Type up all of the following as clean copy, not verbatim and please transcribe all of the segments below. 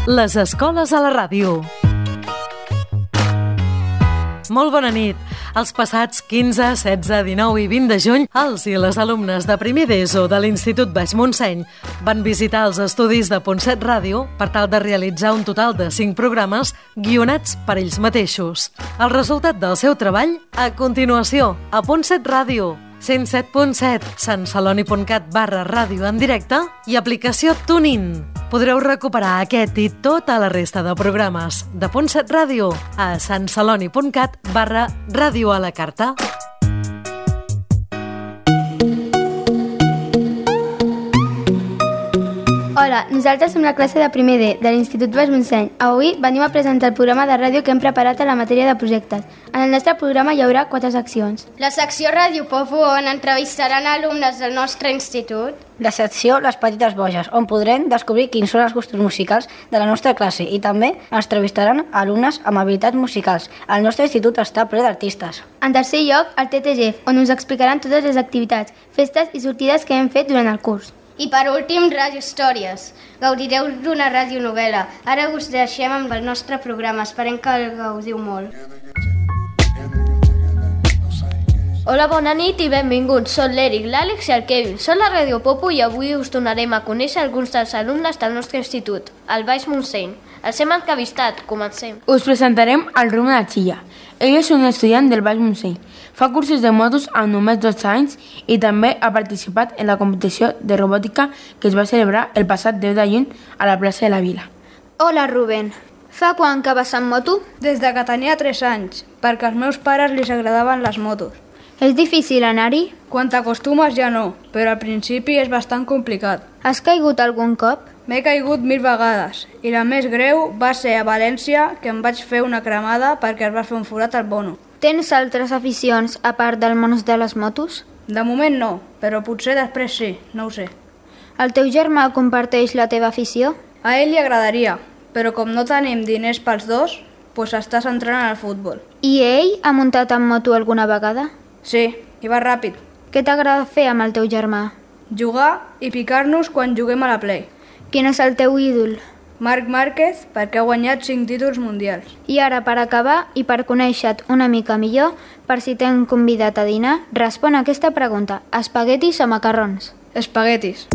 Les escoles a la ràdio. Molt bona nit. Els passats 15, 16, 19 i 20 de juny, els i les alumnes de primer d'ESO de l'Institut Baix Montseny van visitar els estudis de Pontset Ràdio per tal de realitzar un total de 5 programes guionats per ells mateixos. El resultat del seu treball, a continuació, a Pontset Ràdio, 107.7, santceloni.cat/ràdio en directe i aplicació TuneIn. Podreu recuperar aquest i tota la resta de programes de Pontset Ràdio a santceloni.cat/ràdio a la carta. Hola, nosaltres som la classe de primer D de l'Institut Baix Montseny. Avui venim a presentar el programa de ràdio que hem preparat a la matèria de projectes. En el nostre programa hi haurà 4 seccions. La secció Ràdio Popu, on entrevistaran alumnes del nostre institut. La secció Les Petites Boges, on podrem descobrir quins són els gustos musicals de la nostra classe i també entrevistaran alumnes amb habilitats musicals. El nostre institut està ple d'artistes. En tercer lloc, el TTG, on us explicaran totes les activitats, festes i sortides que hem fet durant el curs. I per últim, Ràdio Històries. Gaudireu d'una radionovel·la. Ara us deixem amb el nostre programa. Esperem que el gaudiu molt. Hola, bona nit i benvinguts. Són l'Eric, l'Àlex i el Kevin. Som la Ràdio Popu i avui us donarem a conèixer alguns dels alumnes del nostre institut, el Baix Montseny. Els hem entrevistat. Comencem. Us presentarem el Ruben Archilla. Ell és un estudiant del Baix Montseny. Fa cursos de motos amb només 12 anys i també ha participat en la competició de robòtica que es va celebrar el passat 10 de juny a la plaça de la Vila. Hola, Ruben. Fa quan que vas amb moto? Des de que tenia 3 anys, perquè als meus pares li agradaven les motos. És difícil anar-hi? Quan t'acostumes ja no, però al principi és bastant complicat. Has caigut algun cop? M'he caigut 1000 vegades i la més greu va ser a València, que em vaig fer una cremada perquè es va fer un forat al bono. Tens altres aficions a part del món de les motos? De moment no, però potser després sí, no ho sé. El teu germà comparteix la teva afició? A ell li agradaria, però com no tenim diners pels dos, doncs està centrant en el futbol. I ell ha muntat amb moto alguna vegada? Sí, i va ràpid. Què t'agrada fer amb el teu germà? Jugar i picar-nos quan juguem a la Play. Quin és el teu ídol? Marc Márquez, perquè ha guanyat 5 títols mundials. I ara, per acabar, i per conèixer-te una mica millor, per si t'hem convidat a dinar, respon a aquesta pregunta. Espaguetis o macarrons? Espaguetis.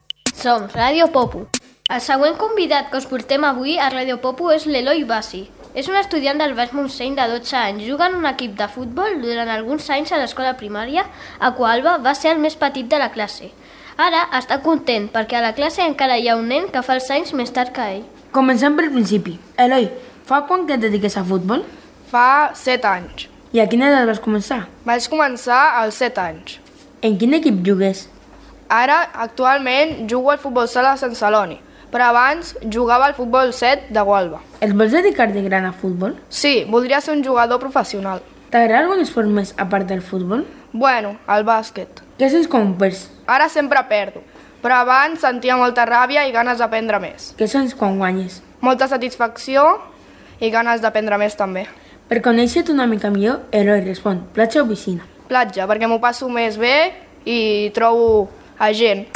Som Ràdio Popu. El següent convidat que us portem avui a Ràdio Popu és l'Eloi Bassi. És un estudiant del Baix Montseny de 12 anys. Juga en un equip de futbol durant alguns anys a l'escola primària, a Coalba va ser el més petit de la classe. Ara està content perquè a la classe encara hi ha un nen que fa els anys més tard que ell. Comencem pel principi. Eloi, fa quan que et dediques a futbol? Fa 7 anys. I a quina edat vas començar? Vaig començar als 7 anys. En quin equip jugues? Ara, actualment, jugo al futbol sala de Sant Celoni, però abans jugava al futbol 7 de Gualba. Et vols dedicar de gran a futbol? Sí, voldria ser un jugador professional. T'agrada algun esport més a part del futbol? Bueno, el bàsquet. Què sents quan perds? Ara sempre perdo, però abans sentia molta ràbia i ganes d'aprendre més. Què sents quan guanyes? Molta satisfacció i ganes d'aprendre més també. Per conèixer-te una mica millor, Eloi respon, platja o piscina? Platja, perquè m'ho passo més bé i trobo a gent.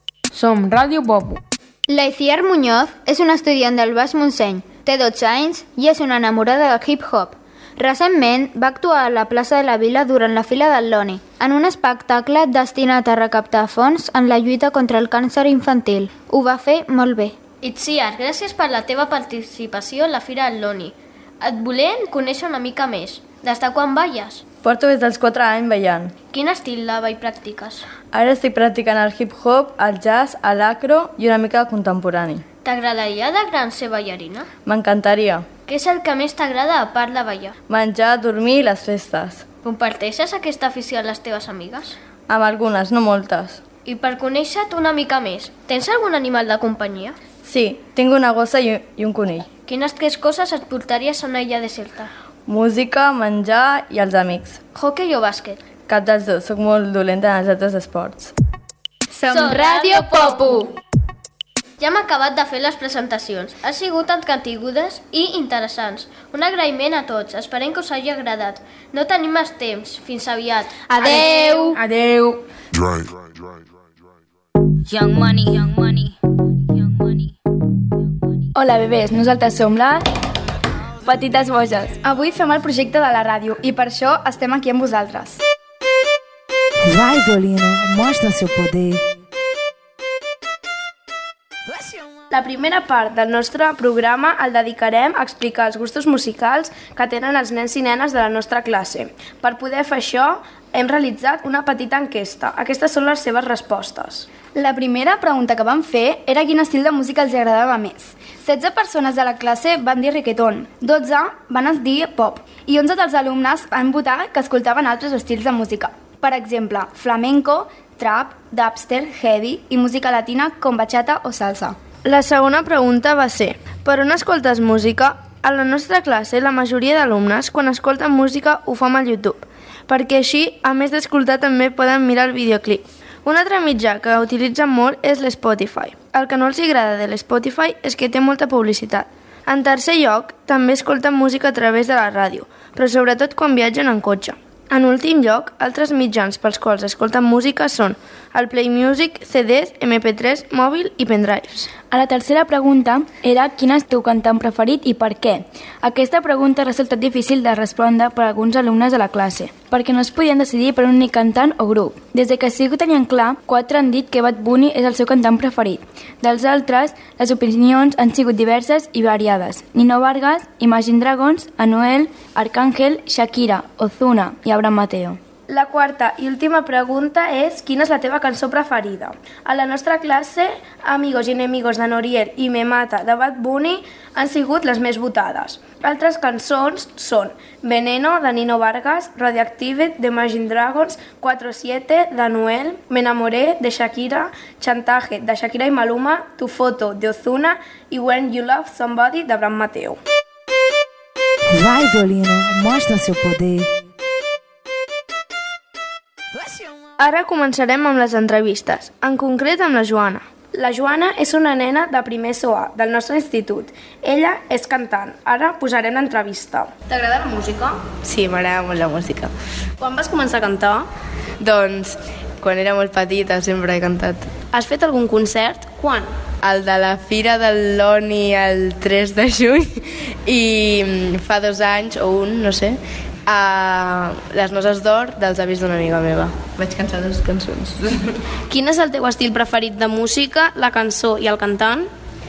Som Ràdio Popu. L'Aiciar Muñoz és una estudiant del Baix Montseny, té 12 anys i és una enamorada del hip-hop. Recentment va actuar a la plaça de la Vila durant la Fira del Loni, en un espectacle destinat a recaptar fons en la lluita contra el càncer infantil. Ho va fer molt bé. Itziar, gràcies per la teva participació en la Fira del Loni. Et volem conèixer una mica més. Des de quan balles? Porto des dels 4 anys ballant. Quin estil de ball practiques? Ara estic practicant el hip-hop, el jazz, l'acro i una mica de contemporani. T'agradaria de gran ser ballarina? M'encantaria. Què és el que més t'agrada a part de ballar? Menjar, dormir i les festes. Comparteixes aquesta afició amb les teves amigues? Amb algunes, no moltes. I per conèixer-te una mica més, tens algun animal de companyia? Sí, tinc una gossa i un conill. Quines 3 coses et portaries a una illa deserta? Música, menjar i els amics. Hockey o bàsquet? Cap dels dos, soc molt dolenta en els altres esports. Som Ràdio Popu! Ja hem acabat de fer les presentacions. Ha sigut entretigudes i interessants. Un agraïment a tots. Esperem que us hagi agradat. No tenim més temps. Fins aviat. Adeu! Adeu! Young money, young money, young money, young money. Hola, bebès, nosaltres som les Petites Boges. Avui fem el projecte de la ràdio i per això estem aquí amb vosaltres. Vai, violino, mostra seu poder. La primera part del nostre programa el dedicarem a explicar els gustos musicals que tenen els nens i nenes de la nostra classe. Per poder fer això, hem realitzat una petita enquesta. Aquestes són les seves respostes. La primera pregunta que vam fer era quin estil de música els agradava més. 16 persones de la classe van dir reggaeton, 12 van dir pop i 11 dels alumnes van votar que escoltaven altres estils de música. Per exemple, flamenco, trap, dubstep, heavy i música latina com bachata o salsa. La segona pregunta va ser: per on escoltes música? A la nostra classe, la majoria d'alumnes, quan escolten música, ho fa amb el YouTube, perquè així, a més d'escoltar, també poden mirar el videoclip. Un altre mitjà que utilitzen molt és l'Spotify. El que no els agrada de l'Spotify és que té molta publicitat. En tercer lloc, també escolten música a través de la ràdio, però sobretot quan viatgen en cotxe. En últim lloc, altres mitjans pels quals escolten música són el Play Music, CDs, MP3, mòbil i pendrives. A la tercera pregunta era quin és el teu cantant preferit i per què. Aquesta pregunta ha resultat difícil de respondre per a alguns alumnes de la classe, perquè no es podien decidir per un únic cantant o grup. Des que sí que ho tenien clar, 4 han dit que Bad Bunny és el seu cantant preferit. Dels altres, les opinions han sigut diverses i variades. Nino Vargas, Imagine Dragons, Anuel, Arcángel, Shakira, Ozuna i Abraham Mateo. La quarta i última pregunta és quina és la teva cançó preferida. A la nostra classe, Amigos y Enemigos de Noriel i Me Mata de Bad Bunny han sigut les més votades. Altres cançons són Veneno de Nino Vargas, Radioactive de Imagine Dragons, 4-7 de Anuel, Me Enamoré de Shakira, Chantaje de Shakira i Maluma, Tu Foto de Ozuna i When You Love Somebody de Abraham Mateo. Vai, violino, mostra seu poder. Ara començarem amb les entrevistes, en concret amb la Joana. La Joana és una nena de primer SOA del nostre institut. Ella és cantant. Ara posarem l'entrevista. T'agrada la música? Sí, m'agrada molt la música. Quan vas començar a cantar? Doncs quan era molt petita sempre he cantat. Has fet algun concert? Quan? El de la Fira del Loni el 3 de juny i fa 2 anys o un, no sé, a les Noces d'Or dels avis d'una amiga meva. Vaig cantar 2 cançons. Quin és el teu estil preferit de música, la cançó i el cantant?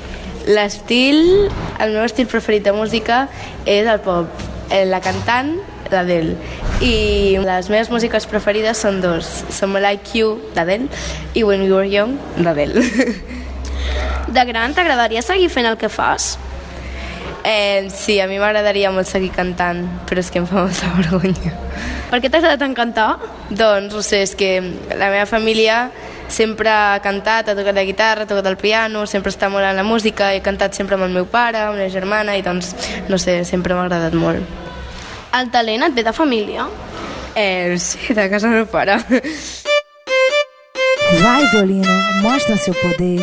El meu estil preferit de música és el pop. La cantant, l'Adele. I les meves músiques preferides són 2. Some Like You, d'Adele, i When We Were Young, d'Adele. De gran t'agradaria seguir fent el que fas? Sí, a mi m'agradaria molt seguir cantant, però és que em fa molta vergonya. Per què t'agrada tant cantar? Doncs, no sé, és que la meva família sempre ha cantat, ha tocat la guitarra, ha tocat el piano, sempre està molt en la música, he cantat sempre amb el meu pare, amb la germana, i doncs, no sé, sempre m'ha agradat molt. El talent et ve de família? Sí, de casa del meu pare. Vai, violino, mostra seu poder.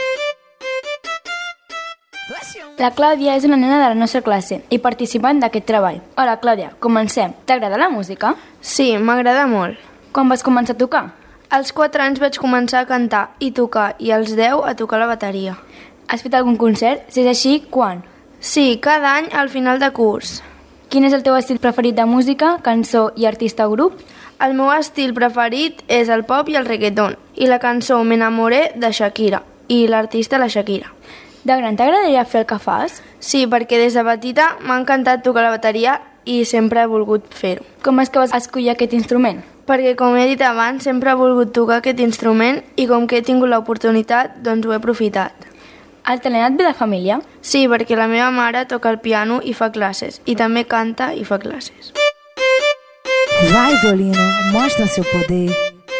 La Clàudia és una nena de la nostra classe i participant d'aquest treball. Hola, Clàudia, comencem. T'agrada la música? Sí, m'agrada molt. Quan vas començar a tocar? Als 4 anys vaig començar a cantar i tocar, i als 10 a tocar la bateria. Has fet algun concert? Si és així, quan? Sí, cada any al final de curs. Quin és el teu estil preferit de música, cançó i artista o grup? El meu estil preferit és el pop i el reggaeton, i la cançó Me Enamoré de Shakira, i l'artista la Shakira. De gran t'agradaria fer el que fas? Sí, perquè des de petita m'ha encantat tocar la bateria i sempre he volgut fer-ho. Com és que vas escollir aquest instrument? Perquè, com he dit abans, sempre he volgut tocar aquest instrument i com que he tingut l'oportunitat, doncs ho he aprofitat. El talent et ve de família? Sí, perquè la meva mare toca el piano i fa classes, i també canta i fa classes. Vai, violino, mostra seu poder.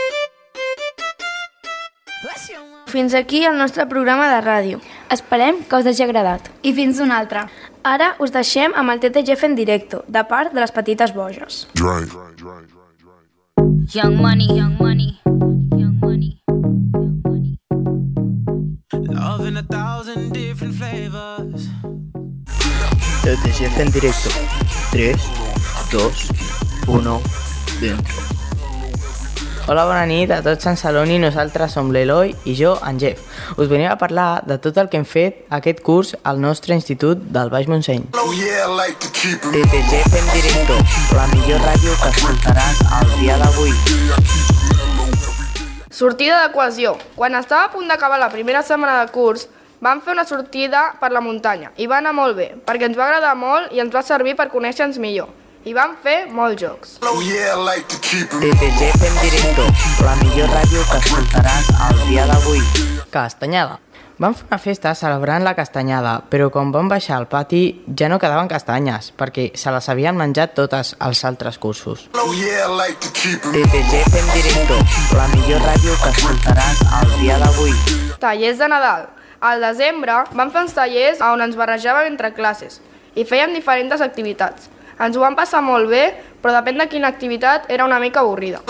Fins aquí el nostre programa de ràdio. Esperem que us hagi agradat. I fins una altra. Ara us deixem amb el TTGF en directo, de part de les Petites Boges. Young money, young money, young money, young money. Love in 1,000 different flavors. TTGF en directo. 3, 2, 1, dentro. Hola, bona nit a tots Sant Celoni. Nosaltres som l'Eloi i jo, en Jeff. Us venim a parlar de tot el que hem fet aquest curs al nostre institut del Baix Montseny. TTG en directo, la millor ràdio que escoltaràs el dia d'avui. Sortida de cohesió. Quan estava a punt d'acabar la primera setmana de curs, vam fer una sortida per la muntanya i va anar molt bé, perquè ens va agradar molt i ens va servir per conèixer-nos millor. I vam fer molts jocs. TTG en directo, la millor ràdio que escoltaràs el dia d'avui. Castanyada. Vam fer una festa celebrant la castanyada, però quan vam baixar al pati ja no quedaven castanyes, perquè se les havien menjat totes els altres cursos. TTG en directo, la millor ràdio que escoltaràs el dia d'avui. Tallers de Nadal. Al desembre vam fer uns tallers on ens barrejàvem entre classes i fèiem diferents activitats. Ens ho vam passar molt bé, però depèn de quina activitat era una mica avorrida.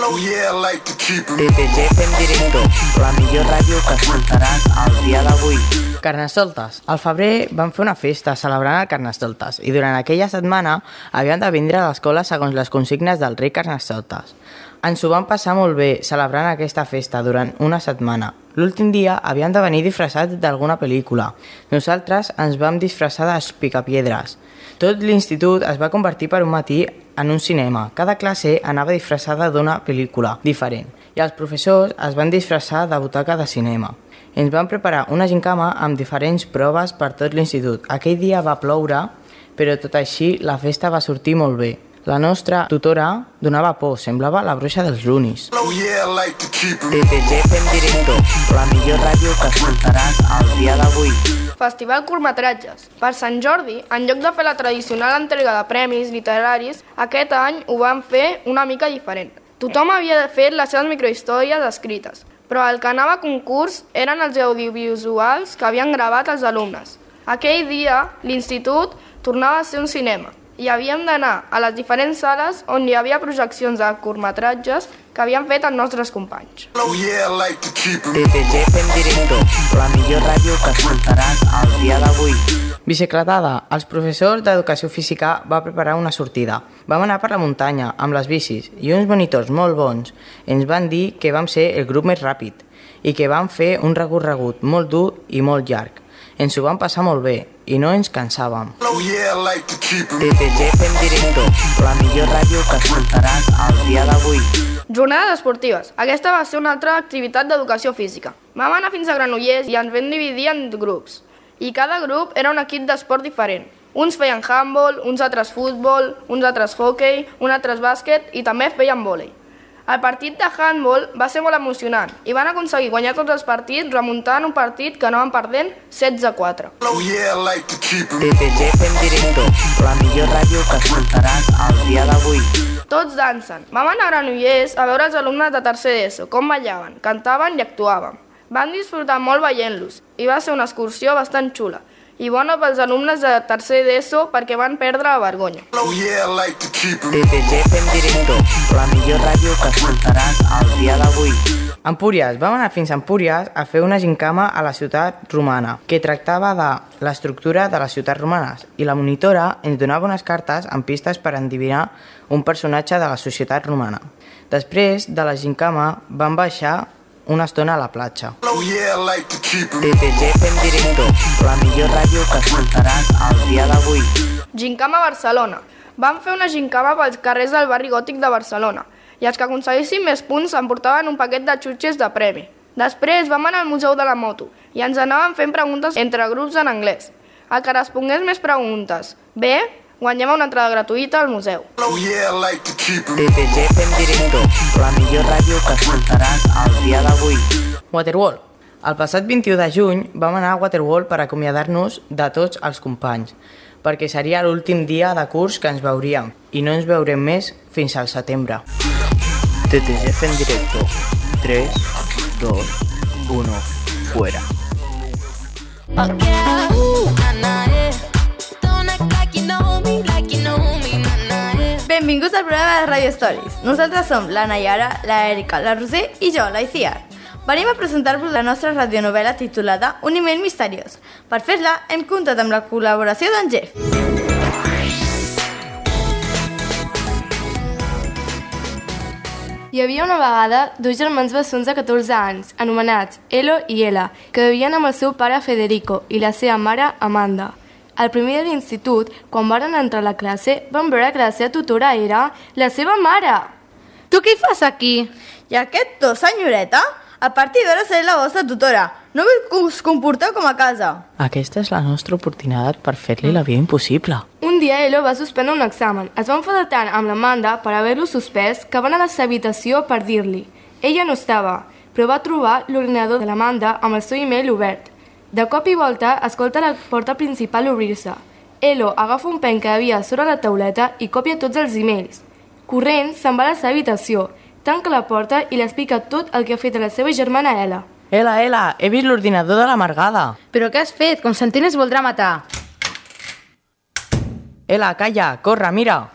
TTG en directo, la millor ràdio que escoltaràs el dia d'avui. Carnestoltes. Al febrer vam fer una festa celebrant el Carnestoltes i durant aquella setmana havíem de vindre a l'escola segons les consignes del rei Carnestoltes. Ens ho vam passar molt bé celebrant aquesta festa durant una setmana. L'últim dia havíem de venir disfressats d'alguna pel·lícula. Nosaltres ens vam disfressar d'Picapiedres. Tot l'institut es va convertir per un matí en un cinema. Cada classe anava disfressada d'una pel·lícula diferent i els professors es van disfressar de butaca de cinema. Ens van preparar una gincama amb diferents proves per tot l'institut. Aquell dia va ploure, però tot així la festa va sortir molt bé. La nostra tutora donava por, semblava la bruixa dels Lunis. TTG en directo, la millor ràdio que escoltaràs el dia d'avui. Festival Curtmetratges. Per Sant Jordi, en lloc de fer la tradicional entrega de premis literaris, aquest any ho vam fer una mica diferent. Tothom havia fet les seves microhistòries escrites, però el que anava a concurs eren els audiovisuals que havien gravat els alumnes. Aquell dia, l'institut tornava a ser un cinema i havíem d'anar a les diferents sales on hi havia projeccions de curtmetratges que havien fet els nostres companys. TTG en directo, la millor ràdio que escoltaràs el dia d'avui. Bicicletada. Els professors d'Educació Física va preparar una sortida. Vam anar per la muntanya amb les bicis i uns monitors molt bons ens van dir que vam ser el grup més ràpid i que vam fer un recorregut molt dur i molt llarg. Ens ho vam passar molt bé i no ens cansàvem. TTG en directo, la millor ràdio que escoltaràs el dia d'avui. Jornades esportives. Aquesta va ser una altra activitat d'educació física. Vam anar fins a Granollers i ens vam dividir en grups. I cada grup era un equip d'esport diferent. Uns feien handball, uns altres futbol, uns altres hockey, uns altres bàsquet i també feien vòlei. El partit de handball va ser molt emocionant i van aconseguir guanyar tots els partits remuntant un partit que anaven perdent 16-4. TTG en directo, la millor ràdio que escoltaràs el dia d'avui. Tots dansen. Vam anar a Granollers a veure els alumnes de tercer d'ESO, com ballaven, cantaven i actuaven. Vam disfrutar molt veient-los i va ser una excursió bastant xula i bona pels alumnes de tercer d'ESO perquè van perdre la vergonya. TTG en directo, la millor ràdio que escoltaràs el dia d'avui. Empúries. Vam anar fins a Empúries a fer una gincama a la ciutat romana que tractava de l'estructura de les ciutats romanes i la monitora ens donava unes cartes amb pistes per endevinar un personatge de la societat romana. Després de la gincama vam baixar una estona a la platja. TTG en directo, la millor ràdio que escoltaràs el dia d'avui. Gincama a Barcelona. Vam fer una gincama pels carrers del barri gòtic de Barcelona i els que aconseguissin més punts s'emportaven un paquet de xutxes de premi. Després vam anar al Museu de la Moto i ens anàvem fent preguntes entre grups en anglès. El que respongués més preguntes bé, guanyava una entrada gratuïta al museu. TTG en directo, la millor ràdio que escoltaràs el dia d'avui. Waterwall. El passat 21 de juny vam anar a Waterwall per acomiadar-nos de tots els companys, perquè seria l'últim dia de curs que ens veuríem i no ens veurem més fins al setembre. TTG en directo. 3, 2, 1, fuera. Benvinguts al programa de Radio Stories. Nosaltres som la Nayara, la Erika, la Roser i jo, la Iciar. Venim a presentar-vos la nostra radionovel·la titulada Un email misteriós. Per fer-la hem comptat amb la col·laboració d'en Jeff. Hi havia una vegada dos germans bessons de 14 anys, anomenats Elo i Ela, que vivien amb el seu pare Federico i la seva mare Amanda. Al primer dia d'institut, quan varen entrar a la classe, van veure que la seva tutora era la seva mare. Tu què hi fas aquí? I aquest to, senyoreta? A partir d'ara seré la vostra tutora. No vull que us comporteu com a casa. Aquesta és la nostra oportunitat per fer-li la vida impossible. Un dia Elo va suspendre un examen. Es va enfadar tant amb l'Amanda per haver-lo suspès que van a la seva habitació per dir-li. Ella no estava, però va trobar l'ordinador de l'Amanda amb el seu email obert. De cop i volta, escolta la porta principal obrir-se. Elo agafa un pen que havia sobre la tauleta i copia tots els emails. Corrent, se'n va a la seva habitació, tanca la porta i li explica tot el que ha fet a la seva germana Ela. Ela, he vist l'ordinador de l'amargada. Però què has fet? Constantine es voldrà matar. Ela, calla, corre, mira.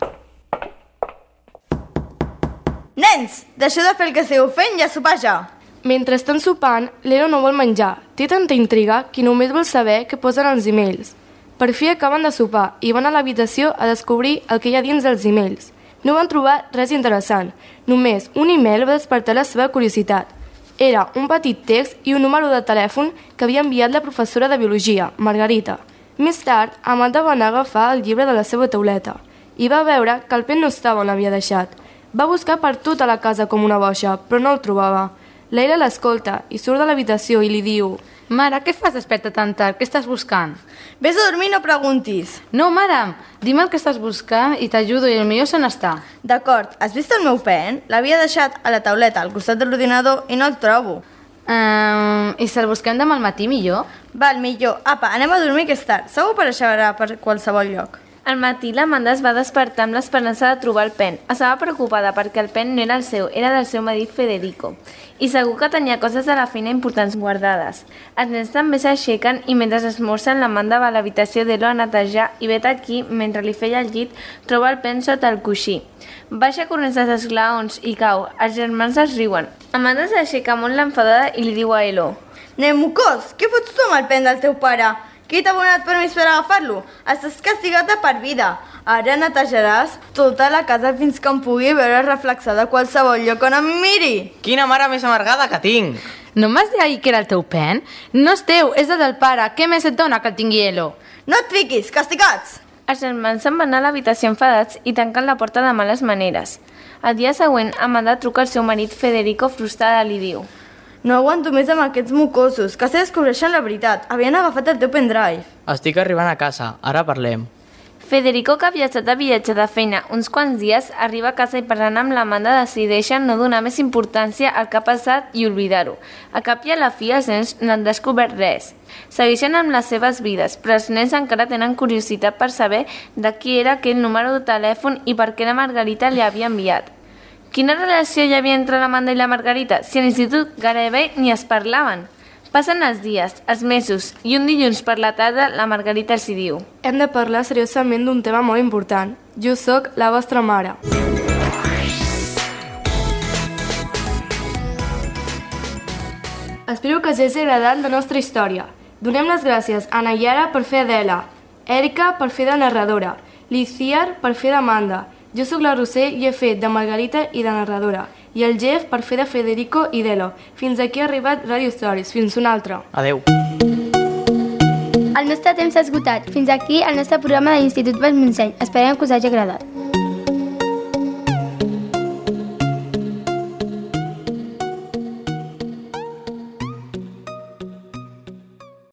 Nens, deixeu de fer el que esteu fent i a sopar ja. Mentre estan sopant, l'Elo no vol menjar. Té tanta intriga que només vol saber què posen als emails. Per fi acaben de sopar i van a l'habitació a descobrir el que hi ha dins dels emails. No van trobar res interessant. Només un email va despertar la seva curiositat. Era un petit text i un número de telèfon que havia enviat la professora de biologia, Margarita. Més tard, Amanda va anar a agafar el llibre de la seva tauleta i va veure que el pen no estava on l'havia deixat. Va buscar per tota la casa com una boixa, però no el trobava. L'Ela l'escolta i surt de l'habitació i li diu: Mare, què fas desperta tan tard? Què estàs buscant? Vés a dormir i no preguntis. No, mare, dime el que estàs buscant i t'ajudo i el millor se n'està. D'acord, has vist el meu pen? L'havia deixat a la tauleta al costat de l'ordinador i no el trobo. I si el busquem demà al matí millor? Val, millor. Apa, anem a dormir que és tard. Segur apareixerà per qualsevol lloc. Al matí l'Amanda es va despertar amb l'esperança de trobar el pen. Estava preocupada perquè el pen no era el seu, era del seu marit Federico. I segur que tenia coses de la feina importants guardades. Els nens també s'aixequen i mentre esmorzen l'Amanda va a l'habitació d'Elo a netejar i vet aquí, mentre li feia el llit, troba el pen sota el coixí. Baixa corrents dels esglaons i cau. Els germans es riuen. Amanda s'aixeca molt l'enfadada i li diu a Elo: Nen mocós, què fots tu amb el pen del teu pare? Qui t'ha donat permís per agafar-lo? Estàs castigat de per vida. Ara netejaràs tota la casa fins que em pugui veure reflexada a qualsevol lloc on em miri. Quina mare més amargada que tinc! No m'has dit ahir que era el teu pen? No és teu, és del pare. Què més et dona que el tingui Elo? No et fiquis, castigats! Els germans se'n van anar a l'habitació enfadats i tanquen la porta de males maneres. El dia següent, Amanda truca al seu marit Federico frustrada i li diu: No aguanto més amb aquests mocosos, que se descobreixen la veritat. Havien agafat el teu pendrive. Estic arribant a casa, ara parlem. Federico, que havia estat de viatge de feina uns quants dies, arriba a casa i parlant amb l'Amanda decideixen no donar més importància al que ha passat i oblidar-ho. A cap i a la fi els nens no han descobert res. Segueixen amb les seves vides, però els nens encara tenen curiositat per saber de qui era aquell número de telèfon i per què la Margarita li havia enviat. Quina relació hi havia entre l'Amanda i la Margarita? Si a l'institut gairebé ni es parlaven. Passen els dies, els mesos, i un dilluns per la tarda la Margarita els hi diu: Hem de parlar seriosament d'un tema molt important. Jo sóc la vostra mare. Espero que us hagi agradat la nostra història. Donem les gràcies a Nayara per fer d'Ela, Erika per fer de narradora, Liciar per fer d'Amanda. Jo sóc la Roser i he fet de Margarita i de narradora. I el Jeff per fer de Federico i d'Elo. Fins aquí ha arribat Radio Stories. Fins una altra. Adeu. El nostre temps s'ha esgotat. Fins aquí el nostre programa de l'Institut Baix Montseny. Esperem que us hagi agradat.